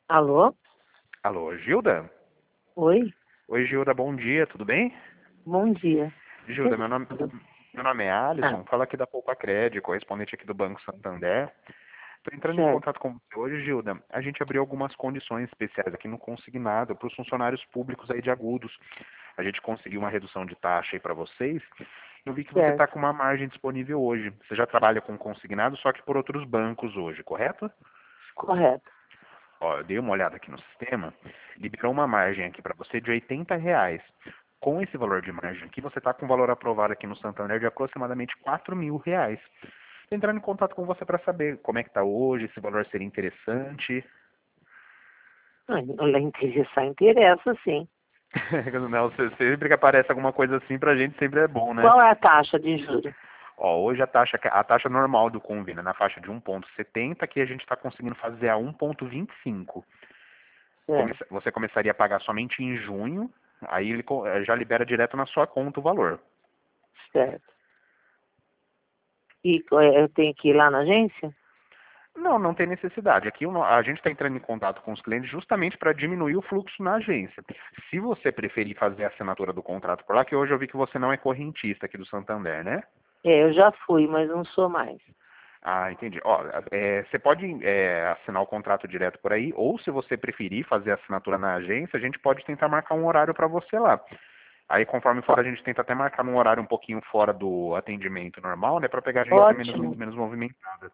Alô? Alô, Gilda? Oi? Oi, Gilda, bom dia, tudo bem? Bom dia. Gilda, meu nome é Ah, Alisson, falo aqui da Poupa Crédito, correspondente aqui do Banco Santander. Estou entrando em certo, contato com você hoje, Gilda. A gente abriu algumas condições especiais aqui no consignado para os funcionários públicos aí de Agudos. A gente conseguiu uma redução de taxa aí para vocês. Eu vi que você está certo, com uma margem disponível hoje. Você já trabalha com consignado, só que por outros bancos hoje, correto? correto. Ó, eu dei uma olhada aqui no sistema, liberou uma margem aqui para você de R$ 80. Com esse valor de margem aqui, você está com um valor aprovado aqui no Santander de aproximadamente R$ 4.000. Tô entrando em contato com você para saber como é que está hoje, esse valor seria interessante. Lá interessar interessa, sim. Não, sempre que aparece alguma coisa assim pra gente sempre é bom, né? Qual é a taxa de juros? Ó, hoje a taxa normal do convênio é na faixa de 1,70, que a gente está conseguindo fazer a 1,25. Certo, Você começaria a pagar somente em junho, aí ele já libera direto na sua conta o valor. certo. E eu tenho que ir lá na agência? Não, não tem necessidade. Aqui a gente está entrando em contato com os clientes justamente para diminuir o fluxo na agência. Se você preferir fazer a assinatura do contrato por lá, que hoje eu vi que você não é correntista aqui do Santander, né? É, eu já fui, mas não sou mais. Ah, entendi. Ó, você pode assinar o contrato direto por aí, ou se você preferir fazer a assinatura na agência, a gente pode tentar marcar um horário para você lá. Aí, conforme for, a gente tenta até marcar num horário um pouquinho fora do atendimento normal, né, para pegar a agência Ótimo. menos movimentada.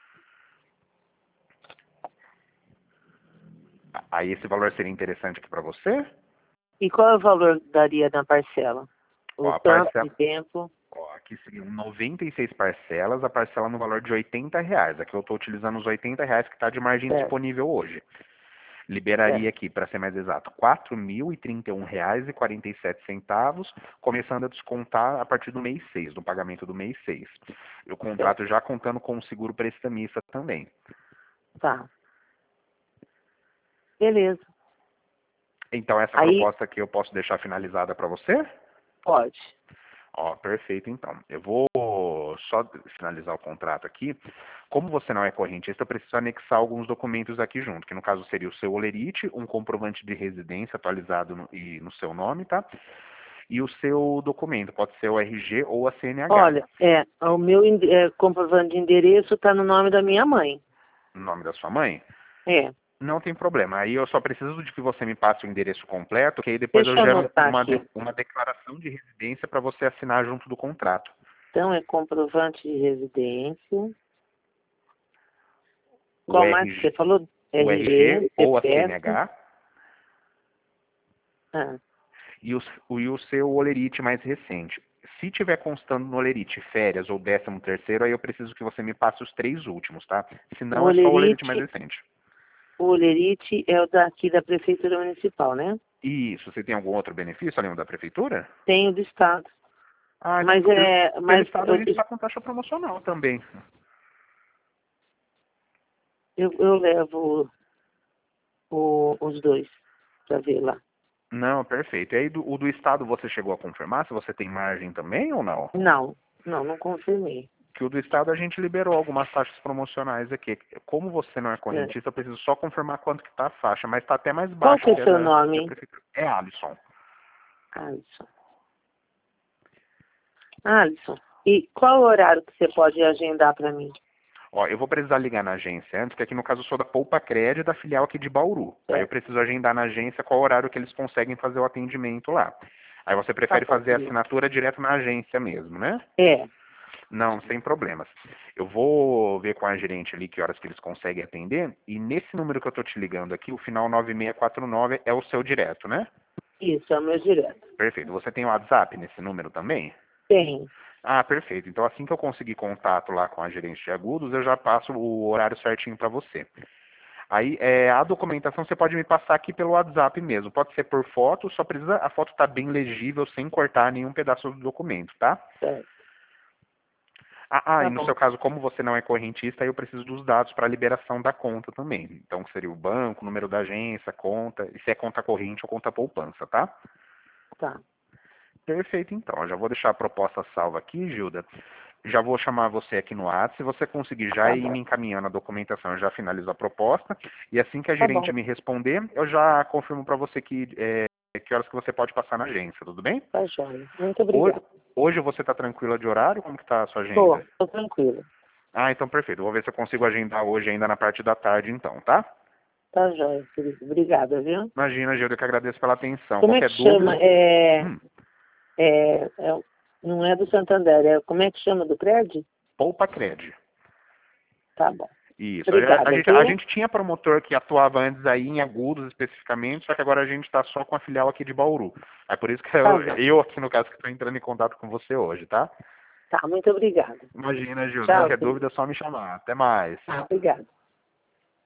Aí, esse valor seria interessante aqui para você? E qual é o valor que daria na parcela? Ó, O a tanto parcela, de tempo? ó, aqui seriam 96 parcelas, a parcela no valor de R$ 80. Aqui eu estou utilizando os R$ 80 que está de margem Certo, disponível hoje. Liberaria certo, aqui, para ser mais exato, R$ 4.031,47, começando a descontar a partir do mês 6, do pagamento do mês 6. E o certo. contrato já contando com o seguro prestamista também. Tá, beleza. Então, essa Aí, proposta aqui eu posso deixar finalizada para você? pode. Ó, perfeito, então. Eu vou só finalizar o contrato aqui. Como você não é correntista, eu preciso anexar alguns documentos aqui junto, que no caso seria o seu olerite, um comprovante de residência atualizado e no seu nome, tá? E o seu documento, pode ser o RG ou a CNH, Olha, o meu comprovante de endereço está no nome da minha mãe. no nome da sua mãe. É, Não tem problema. Aí eu só preciso de que você me passe o endereço completo, que aí depois eu deixa eu gero anotar aqui. uma declaração de residência para você assinar junto do contrato. Então, é comprovante de residência. O Qual mais que você RG, falou? o RG RG, ou a CPF. CNH Ah, e o seu olerite mais recente. Se tiver constando no olerite férias ou 13º, aí eu preciso que você me passe os 3 últimos, tá? Se o não, é só o olerite mais olerite, recente. o olerite é o daqui da Prefeitura Municipal, né? Isso, você tem algum outro benefício além da prefeitura? Tem o do Estado. Ah, então, Mas pelo mas estado a gente está com taxa promocional também. eu levo os dois para ver lá. Não, perfeito. E aí, o do estado você chegou a confirmar se você tem margem também ou não? Não, não confirmei. Que o do estado a gente liberou algumas taxas promocionais aqui. Como você não é É. correntista, eu preciso só confirmar quanto que tá a faixa, mas está até mais Qual baixo que é que a seu da nome? prefeitura. É Alisson. Alisson. Alisson. E qual o horário que você pode agendar para mim? Ó, eu vou precisar ligar na agência antes, que aqui no caso eu sou da Poupa Crédito, da filial aqui de Bauru. Aí eu É, preciso agendar na agência qual horário que eles conseguem fazer o atendimento lá. Aí você tá prefere bom, fazer a querido. assinatura direto na agência mesmo, né? É, Não, sem problemas. Eu vou ver com a gerente ali que horas que eles conseguem atender. E nesse número que eu tô te ligando aqui, o final 9649 é o seu direto, né? isso, é o meu direto. Perfeito. Você tem o WhatsApp nesse número também? Tem. Ah, perfeito. Então assim que eu conseguir contato lá com a gerente de agudos, eu já passo o horário certinho para você. Aí a documentação você pode me passar aqui pelo WhatsApp mesmo. Pode ser por foto, só precisa a foto estar bem legível, sem cortar nenhum pedaço do documento, tá? Certo. E Tá no bom. seu caso, como você não é correntista, aí eu preciso dos dados para a liberação da conta também. Então, que seria o banco, o número da agência, conta, e se é conta corrente ou conta poupança, tá? Tá. Perfeito, então. Eu já vou deixar a proposta salva aqui, Gilda. Já vou chamar você aqui no WhatsApp. Se você conseguir já Tá ir me bom. encaminhando a documentação, eu já finalizo a proposta. E assim que a Tá gerente bom. me responder, eu já confirmo para você que horas que você pode passar na agência, tudo bem? Tá joia. Muito Hoje, obrigada. hoje você está tranquila de horário? Como que está a sua agenda? Tô tranquila. Ah, então perfeito. Vou ver se eu consigo agendar hoje ainda na parte da tarde, então, tá? Tá joia, querido. Obrigada, viu? Imagina, Gilda, que agradeço pela atenção. Como é que Qualquer chama? dúvida... Hum, Não é do Santander, como é que chama do prédio? Poupa Cred. Tá bom. Isso. Obrigada, A viu? gente tinha promotor que atuava antes aí em Agudos especificamente, só que agora a gente está só com a filial aqui de Bauru. É por isso que Tá bom. eu aqui no caso, que estou entrando em contato com você hoje, tá? Tá, muito obrigada. Imagina, Gilda. Tchau, Qualquer querido. dúvida é só me chamar. Até mais. Tá, obrigada.